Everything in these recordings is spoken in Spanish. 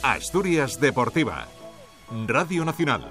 Asturias Deportiva, Radio Nacional.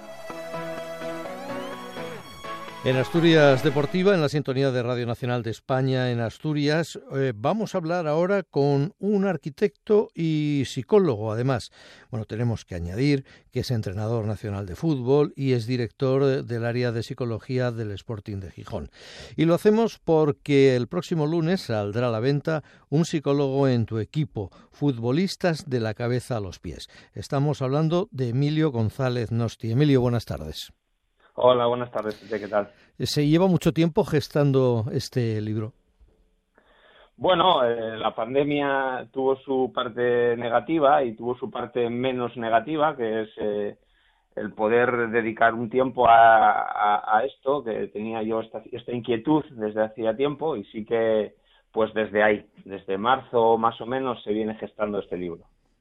En Asturias Deportiva, en la sintonía de Radio Nacional de España, en Asturias, vamos a hablar ahora con un arquitecto y psicólogo, además. Bueno, tenemos que añadir que es entrenador nacional de fútbol y es director del área de psicología del Sporting de Gijón. Y lo hacemos porque el próximo lunes saldrá a la venta un psicólogo en tu equipo, Futbolistas de la cabeza a los pies. Estamos hablando de Emilio González Nosti. Emilio, buenas tardes. Hola, buenas tardes. ¿Qué tal? ¿Se lleva mucho tiempo gestando este libro? Bueno, la pandemia tuvo su parte negativa y tuvo su parte menos negativa, que es el poder dedicar un tiempo a esto, que tenía yo esta inquietud desde hacía tiempo, y sí que, pues desde ahí, desde marzo más o menos, se viene gestando este libro.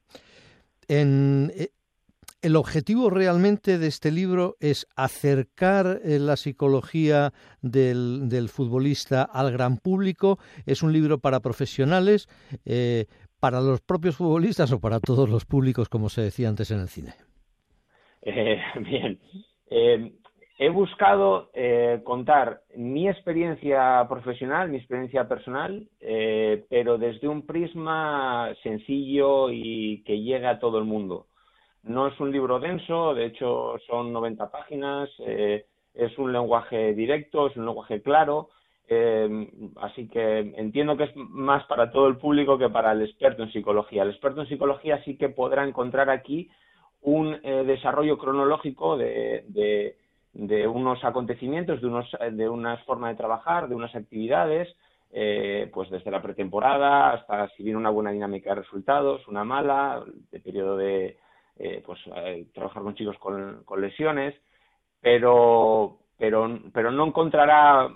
El objetivo realmente de este libro es acercar la psicología del futbolista al gran público. ¿Es un libro para profesionales, para los propios futbolistas o para todos los públicos, como se decía antes en el cine? Bien. He buscado contar mi experiencia profesional, mi experiencia personal, pero desde un prisma sencillo y que llegue a todo el mundo. No es un libro denso, de hecho son 90 páginas, es un lenguaje directo, es un lenguaje claro, así que entiendo que es más para todo el público que para el experto en psicología. El experto en psicología sí que podrá encontrar aquí un desarrollo cronológico de unos acontecimientos, de unas formas de trabajar, de unas actividades, pues desde la pretemporada hasta si viene una buena dinámica de resultados, una mala, de periodo de trabajar con chicos con lesiones, pero no encontrará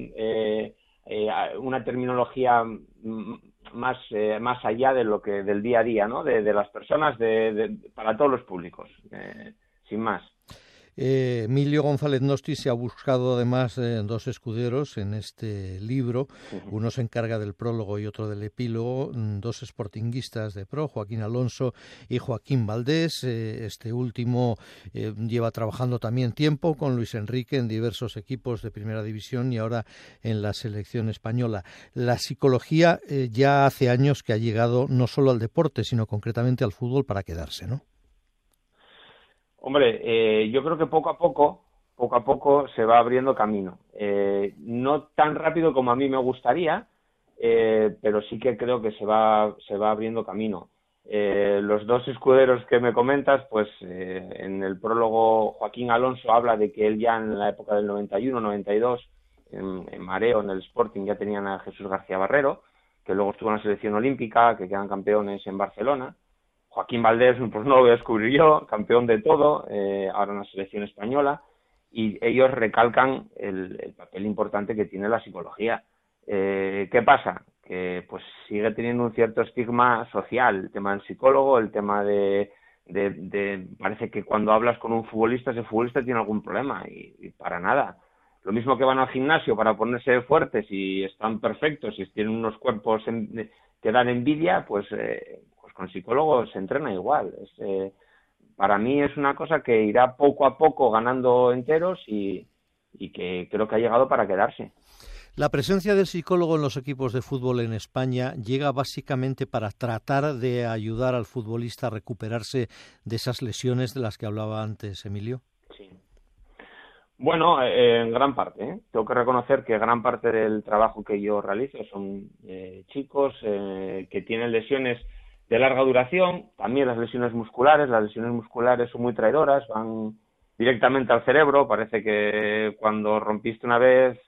una terminología más allá de lo que del día a día, ¿no? De las personas, para todos los públicos, sin más. Emilio González Nosti se ha buscado además dos escuderos en este libro. Uno se encarga del prólogo y otro del epílogo, dos sportinguistas de pro, Joaquín Alonso y Joaquín Valdés. Este último lleva trabajando también tiempo con Luis Enrique en diversos equipos de primera división y ahora en la selección española. La psicología ya hace años que ha llegado no solo al deporte, sino concretamente al fútbol para quedarse, ¿no? Hombre, yo creo que poco a poco se va abriendo camino. No tan rápido como a mí me gustaría, pero sí que creo que se va abriendo camino. Los dos escuderos que me comentas, pues en el prólogo Joaquín Alonso habla de que él ya en la época del 91-92, en Mareo, en el Sporting, ya tenían a Jesús García Barrero, que luego estuvo en la selección olímpica, que quedan campeones en Barcelona. Joaquín Valdés, pues no lo voy a descubrir yo, campeón de todo, ahora en la selección española, y ellos recalcan el papel importante que tiene la psicología. ¿Qué pasa? Que pues sigue teniendo un cierto estigma social, el tema del psicólogo, el tema de parece que cuando hablas con un futbolista, ese futbolista tiene algún problema, y para nada. Lo mismo que van al gimnasio para ponerse fuertes y están perfectos y tienen unos cuerpos que dan envidia, pues con psicólogos se entrena igual. Para mí es una cosa que irá poco a poco ganando enteros y que creo que ha llegado para quedarse. La presencia del psicólogo en los equipos de fútbol en España llega básicamente para tratar de ayudar al futbolista a recuperarse de esas lesiones de las que hablaba antes Emilio. Sí. Bueno, en gran parte. Tengo que reconocer que gran parte del trabajo que yo realizo son chicos que tienen lesiones de larga duración, también las lesiones musculares son muy traidoras, van directamente al cerebro, parece que cuando rompiste una vez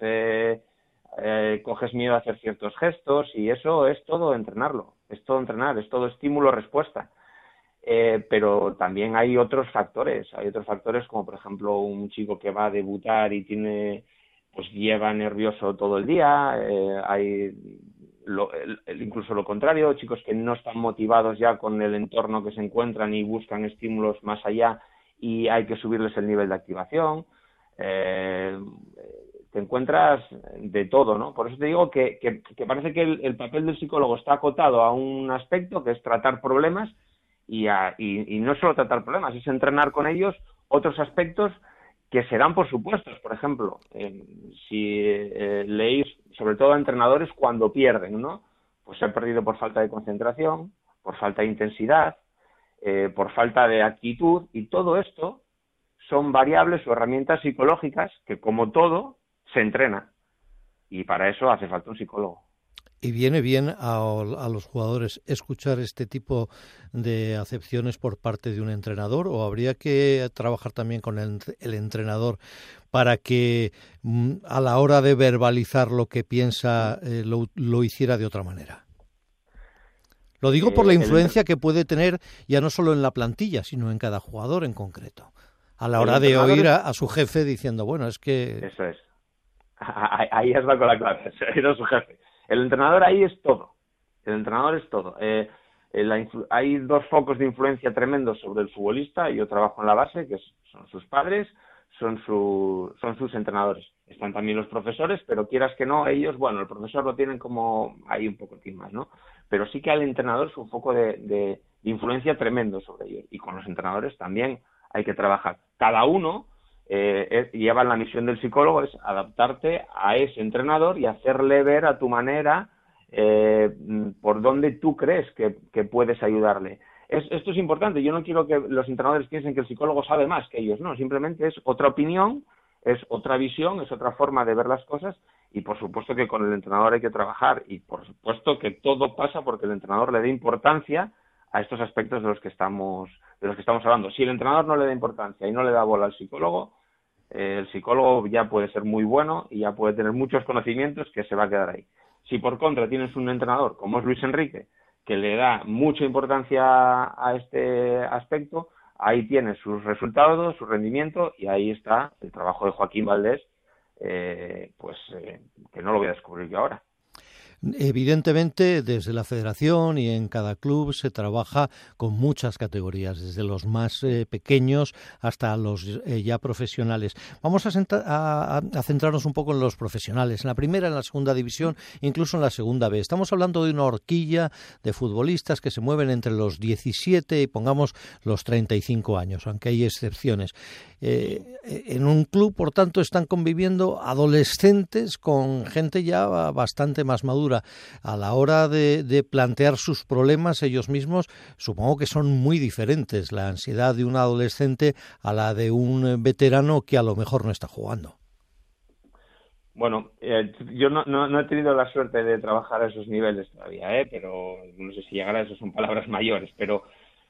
coges miedo a hacer ciertos gestos y eso es todo entrenarlo, es todo entrenar, es todo estímulo-respuesta. Pero también hay otros factores como por ejemplo un chico que va a debutar y lleva nervioso todo el día, hay incluso lo contrario, chicos que no están motivados ya con el entorno que se encuentran y buscan estímulos más allá y hay que subirles el nivel de activación. Te encuentras de todo, ¿no? Por eso te digo que parece que el papel del psicólogo está acotado a un aspecto que es tratar problemas y no solo tratar problemas, es entrenar con ellos otros aspectos que se dan por supuestos. Por ejemplo, si leéis sobre todo a entrenadores cuando pierden, ¿no? Pues se ha perdido por falta de concentración, por falta de intensidad, por falta de actitud, y todo esto son variables o herramientas psicológicas que, como todo, se entrena, y para eso hace falta un psicólogo. ¿Y viene bien a los jugadores escuchar este tipo de acepciones por parte de un entrenador, o habría que trabajar también con el entrenador para que a la hora de verbalizar lo que piensa lo hiciera de otra manera? Lo digo por la influencia que puede tener ya no solo en la plantilla, sino en cada jugador en concreto, a la hora de oír a su jefe diciendo, bueno, es que... Eso es. Ahí has dado con la clave, oír a su jefe. El entrenador ahí es todo. El entrenador es todo. Hay dos focos de influencia tremendos sobre el futbolista. Yo trabajo en la base, que son sus padres, son sus entrenadores. Están también los profesores, pero quieras que no, ellos, bueno, el profesor lo tienen como ahí un poco más, ¿no? Pero sí que al entrenador es un foco de influencia tremendo sobre ellos. Y con los entrenadores también hay que trabajar. Cada uno lleva la misión del psicólogo, es adaptarte a ese entrenador y hacerle ver a tu manera por dónde tú crees que puedes ayudarle. Esto es importante. Yo no quiero que los entrenadores piensen que el psicólogo sabe más que ellos. No, simplemente es otra opinión, es otra visión, es otra forma de ver las cosas, y por supuesto que con el entrenador hay que trabajar, y por supuesto que todo pasa porque el entrenador le dé importancia a estos aspectos de los que estamos hablando. Si el entrenador no le da importancia y no le da bola al psicólogo, el psicólogo ya puede ser muy bueno y ya puede tener muchos conocimientos que se va a quedar ahí. Si por contra tienes un entrenador como es Luis Enrique, que le da mucha importancia a este aspecto, ahí tienes sus resultados, su rendimiento, y ahí está el trabajo de Joaquín Valdés, que no lo voy a descubrir yo ahora. Evidentemente, desde la federación y en cada club se trabaja con muchas categorías, desde los más pequeños hasta los ya profesionales. Vamos a centrarnos un poco en los profesionales, en la primera, en la segunda división, incluso en la segunda B. Estamos hablando de una horquilla de futbolistas que se mueven entre los 17 y pongamos los 35 años, aunque hay excepciones. En un club, por tanto, están conviviendo adolescentes con gente ya bastante más madura. A la hora de plantear sus problemas ellos mismos, supongo que son muy diferentes la ansiedad de un adolescente a la de un veterano que a lo mejor no está jugando. Bueno, yo no he tenido la suerte de trabajar a esos niveles todavía, pero no sé si llegar a eso son palabras mayores, pero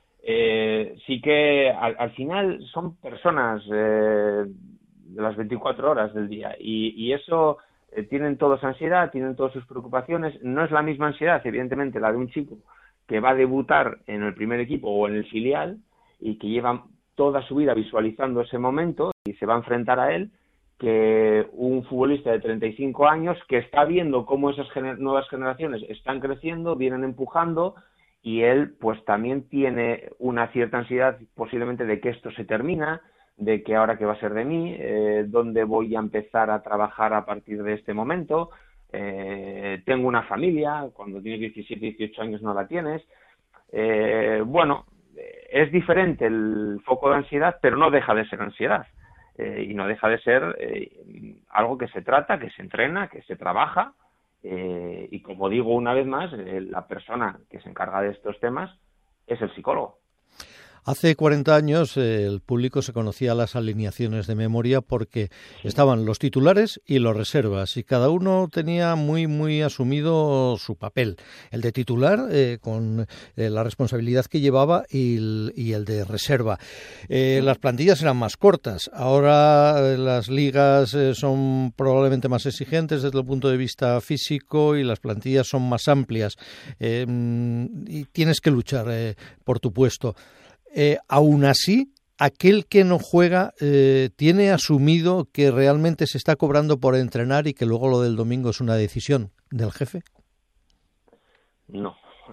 sí que al final son personas de las 24 horas del día, y eso tienen todos ansiedad, tienen todas sus preocupaciones. No es la misma ansiedad, evidentemente, la de un chico que va a debutar en el primer equipo o en el filial y que lleva toda su vida visualizando ese momento y se va a enfrentar a él, que un futbolista de 35 años que está viendo cómo esas nuevas generaciones están creciendo, vienen empujando, y él pues también tiene una cierta ansiedad posiblemente de que esto se termina, de que ahora qué va a ser de mí, dónde voy a empezar a trabajar a partir de este momento, tengo una familia, cuando tienes 17, 18 años no la tienes. Bueno, es diferente el foco de ansiedad, pero no deja de ser ansiedad, y no deja de ser algo que se trata, que se entrena, que se trabaja, y como digo una vez más, la persona que se encarga de estos temas es el psicólogo. Hace 40 años el público se conocía las alineaciones de memoria porque estaban los titulares y los reservas, y cada uno tenía muy asumido su papel. El de titular con la responsabilidad que llevaba y el de reserva. Las plantillas eran más cortas. Ahora las ligas son probablemente más exigentes desde el punto de vista físico y las plantillas son más amplias. Y tienes que luchar por tu puesto. Aún así, aquel que no juega tiene asumido que realmente se está cobrando por entrenar y que luego lo del domingo es una decisión del jefe. No.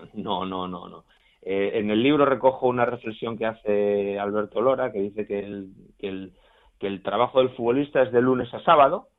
En el libro recojo una reflexión que hace Alberto Lora, que dice que el trabajo del futbolista es de lunes a sábado,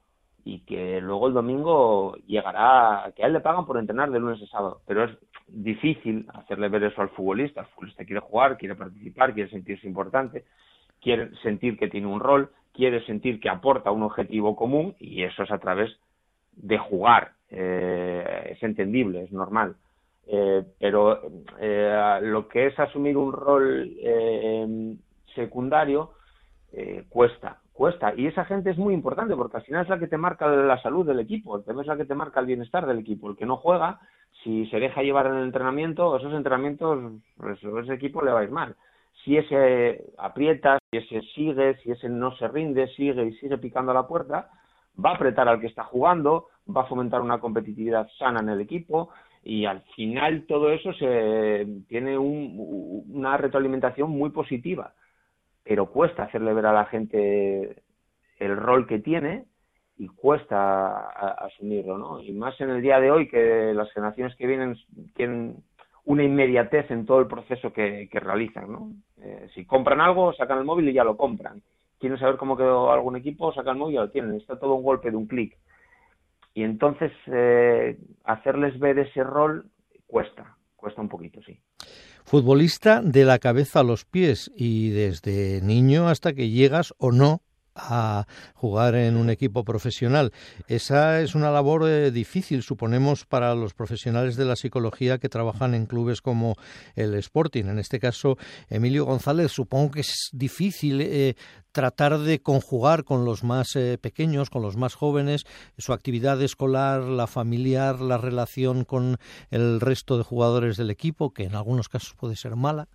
y que luego el domingo llegará, que a él le pagan por entrenar de lunes a sábado, pero es difícil hacerle ver eso al futbolista. El futbolista quiere jugar, quiere participar, quiere sentirse importante, quiere sentir que tiene un rol, quiere sentir que aporta un objetivo común, y eso es a través de jugar. Es entendible, es normal. Pero lo que es asumir un rol secundario cuesta, y esa gente es muy importante porque al final es la que te marca la salud del equipo, es la que te marca el bienestar del equipo. El que no juega, si se deja llevar en el entrenamiento, esos entrenamientos, pues a ese equipo le va a ir mal. Si ese aprieta, si ese sigue, si ese no se rinde, sigue picando a la puerta, va a apretar al que está jugando, va a fomentar una competitividad sana en el equipo, y al final todo eso tiene una retroalimentación muy positiva. Pero cuesta hacerle ver a la gente el rol que tiene, y cuesta asumirlo, ¿no? Y más en el día de hoy, que las generaciones que vienen tienen una inmediatez en todo el proceso que realizan, ¿no? Si compran algo, sacan el móvil y ya lo compran. Quieren saber cómo quedó algún equipo, sacan el móvil y ya lo tienen. Está todo un golpe de un clic. Y entonces hacerles ver ese rol cuesta un poquito, sí. Futbolista de la cabeza a los pies, y desde niño hasta que llegas o no a jugar en un equipo profesional. Esa es una labor difícil, suponemos, para los profesionales de la psicología que trabajan en clubes como el Sporting. En este caso, Emilio González, supongo que es difícil tratar de conjugar con los más pequeños, con los más jóvenes, su actividad escolar, la familiar, la relación con el resto de jugadores del equipo, que en algunos casos puede ser mala.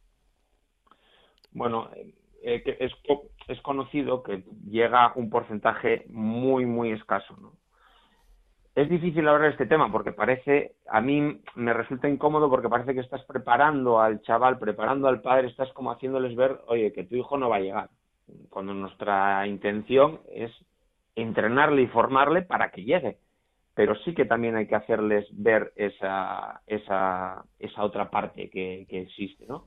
Bueno, es conocido que llega un porcentaje muy, muy escaso, ¿no? Es difícil hablar de este tema porque a mí me resulta incómodo, porque parece que estás preparando al chaval, preparando al padre, estás como haciéndoles ver, oye, que tu hijo no va a llegar, cuando nuestra intención es entrenarle y formarle para que llegue. Pero sí que también hay que hacerles ver esa otra parte que existe, ¿no?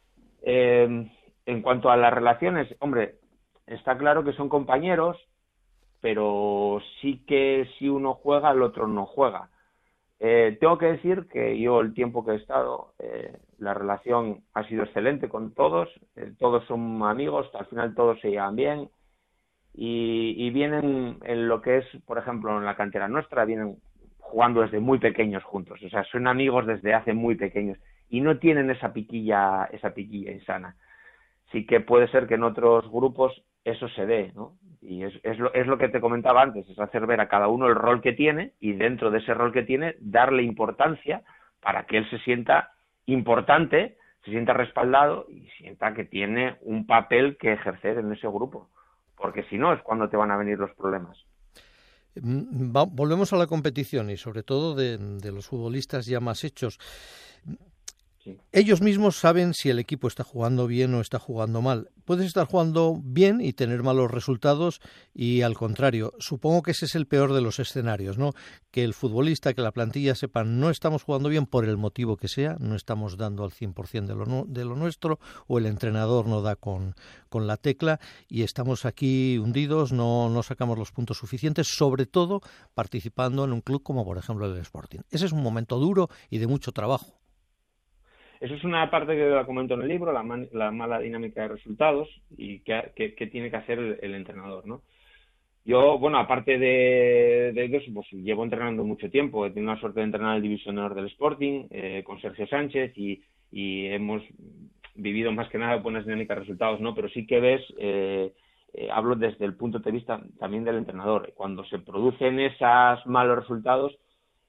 En cuanto a las relaciones, hombre, está claro que son compañeros, pero sí que si uno juega, el otro no juega. Tengo que decir que yo, el tiempo que he estado, la relación ha sido excelente con todos, todos son amigos, al final todos se llevan bien, y vienen en lo que es, por ejemplo, en la cantera nuestra, vienen jugando desde muy pequeños juntos, o sea, son amigos desde hace muy pequeños, y no tienen esa piquilla insana. Sí que puede ser que en otros grupos eso se dé, ¿no? Y es lo que te comentaba antes, es hacer ver a cada uno el rol que tiene, y dentro de ese rol que tiene, darle importancia para que él se sienta importante, se sienta respaldado y sienta que tiene un papel que ejercer en ese grupo. Porque si no, es cuando te van a venir los problemas. Volvemos a la competición y sobre todo de los futbolistas ya más hechos. Sí. Ellos mismos saben si el equipo está jugando bien o está jugando mal. Puedes estar jugando bien y tener malos resultados, y al contrario. Supongo que ese es el peor de los escenarios, ¿no? Que el futbolista, que la plantilla sepan, no estamos jugando bien por el motivo que sea, no estamos dando al 100% de lo nuestro, o el entrenador no da con la tecla y estamos aquí hundidos, no sacamos los puntos suficientes, sobre todo participando en un club como por ejemplo el Sporting. Ese es un momento duro y de mucho trabajo. Eso es una parte que la comento en el libro, la mala dinámica de resultados, y que tiene que hacer el entrenador, ¿no? Yo, bueno, aparte de eso, pues llevo entrenando mucho tiempo. He tenido la suerte de entrenar en el División de Honor del Sporting con Sergio Sánchez, y hemos vivido más que nada buenas dinámicas de resultados, ¿no? Pero sí que ves, hablo desde el punto de vista también del entrenador. Cuando se producen esos malos resultados,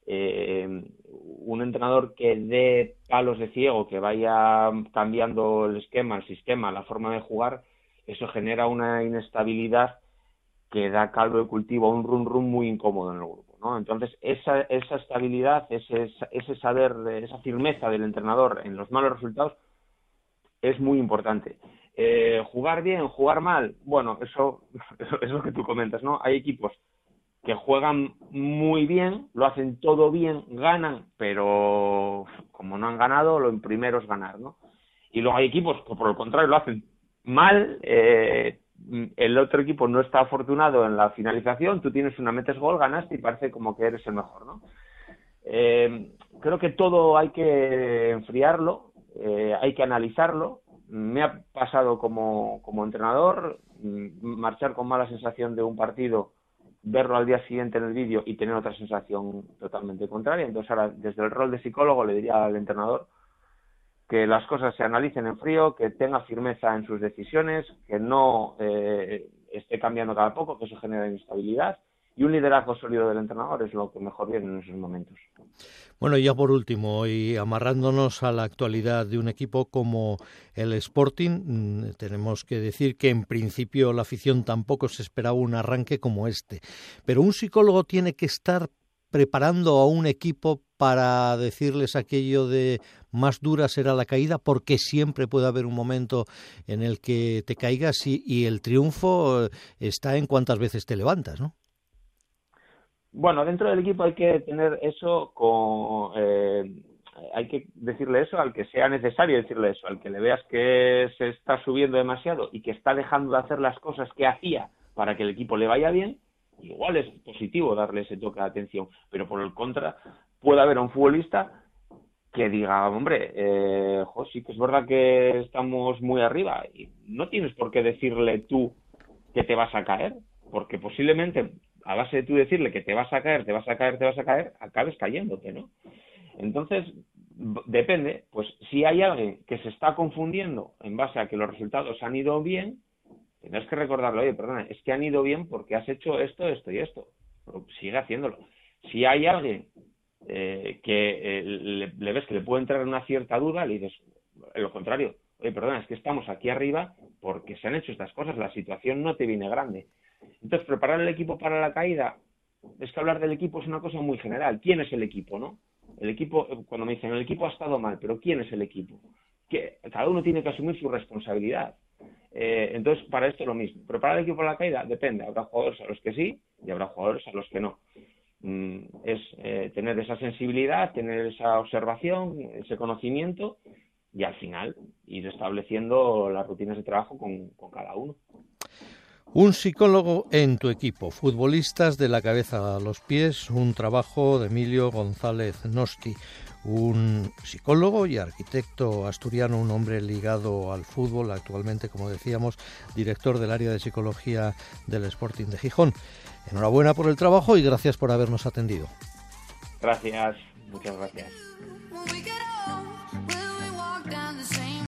un entrenador que dé palos de ciego, que vaya cambiando el esquema, el sistema, la forma de jugar, eso genera una inestabilidad que da caldo de cultivo a un rum muy incómodo en el grupo, ¿no? Entonces esa estabilidad, ese saber, esa firmeza del entrenador en los malos resultados es muy importante. Jugar bien, jugar mal, bueno, eso es lo que tú comentas, ¿no? Hay equipos que juegan muy bien, lo hacen todo bien, ganan, pero como no han ganado, lo primero es ganar, ¿no? Y luego hay equipos que por el contrario lo hacen mal, el otro equipo no está afortunado en la finalización, tú tienes una, metes gol, ganaste y parece como que eres el mejor, ¿no? Creo que todo hay que enfriarlo, hay que analizarlo. Me ha pasado como entrenador marchar con mala sensación de un partido, verlo al día siguiente en el vídeo y tener otra sensación totalmente contraria. Entonces ahora, desde el rol de psicólogo, le diría al entrenador que las cosas se analicen en frío, que tenga firmeza en sus decisiones, que no esté cambiando cada poco, que eso genera inestabilidad, y un liderazgo sólido del entrenador es lo que mejor viene en esos momentos. Bueno, ya por último, y amarrándonos a la actualidad de un equipo como el Sporting, tenemos que decir que en principio la afición tampoco se esperaba un arranque como este, pero un psicólogo tiene que estar preparando a un equipo para decirles aquello de más dura será la caída, porque siempre puede haber un momento en el que te caigas y el triunfo está en cuántas veces te levantas, ¿no? Bueno, dentro del equipo hay que tener eso, hay que decirle eso al que sea necesario decirle eso, al que le veas que se está subiendo demasiado y que está dejando de hacer las cosas que hacía para que el equipo le vaya bien. Igual es positivo darle ese toque de atención, pero por el contra puede haber un futbolista que diga, hombre, sí que es verdad que estamos muy arriba y no tienes por qué decirle tú que te vas a caer, porque posiblemente a base de tú decirle que te vas a caer, acabes cayéndote, ¿no? Entonces, depende, pues si hay alguien que se está confundiendo en base a que los resultados han ido bien, tendrás que recordarle, oye, perdona, es que han ido bien porque has hecho esto, esto y esto. Pero sigue haciéndolo. Si hay alguien que le ves que le puede entrar una cierta duda, le dices, lo contrario, oye, perdona, es que estamos aquí arriba porque se han hecho estas cosas, la situación no te viene grande. Entonces, preparar el equipo para la caída, es que hablar del equipo es una cosa muy general. ¿Quién es el equipo, no? El equipo, cuando me dicen, el equipo ha estado mal, pero ¿quién es el equipo? Que cada uno tiene que asumir su responsabilidad. Entonces, para esto lo mismo. Preparar el equipo para la caída depende. Habrá jugadores a los que sí y habrá jugadores a los que no. Es tener esa sensibilidad, tener esa observación, ese conocimiento y al final ir estableciendo las rutinas de trabajo con cada uno. Un psicólogo en tu equipo, futbolistas de la cabeza a los pies, un trabajo de Emilio González Nosti, un psicólogo y arquitecto asturiano, un hombre ligado al fútbol, actualmente, como decíamos, director del área de psicología del Sporting de Gijón. Enhorabuena por el trabajo y gracias por habernos atendido. Gracias, muchas gracias.